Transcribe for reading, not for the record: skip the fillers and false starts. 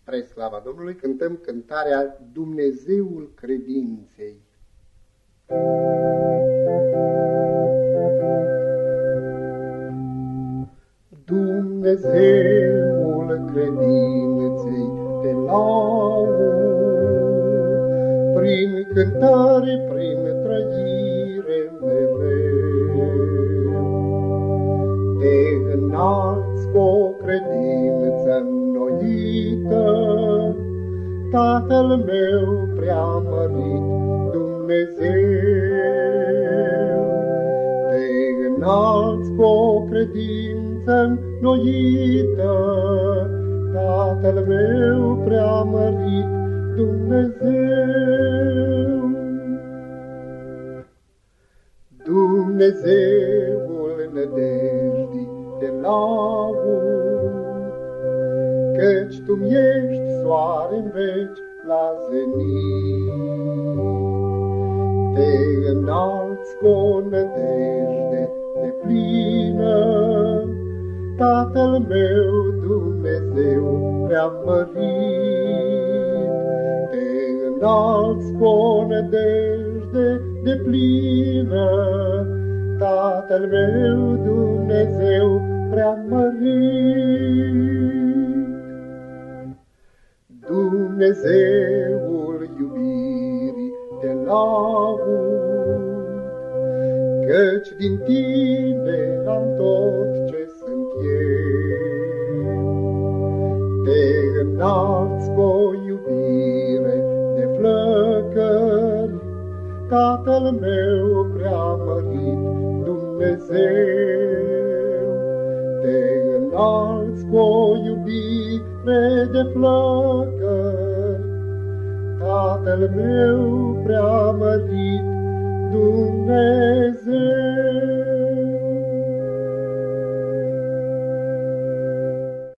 Spre slava Domnului cântăm cântarea Dumnezeul credinței. Dumnezeul credinței te laud, prin cântare, prin trăire mereu. Te înalți cu o credință înnoită, Tatăl meu preamărit Dumnezeu. Te înalți cu o credință înnoită, Tatăl meu preamărit Dumnezeu. Dumnezeul nădejdii te laud, căci Tu-mi ești soare-n veci la zenit. Te înalți cu o nădejde deplină, Tatăl meu Dumnezeu preamărit. Te înalți cu o nădejde deplină, Tatăl meu Dumnezeu preamărit. Dumnezeul iubirii te laud, căci din Tine am tot ce sunt eu. Te înalți cu o iubire de flăcări, Tatăl meu preamărit Dumnezeu. Te înalți cu o iubire de flăcări, Tatăl meu preamărit Dumnezeu.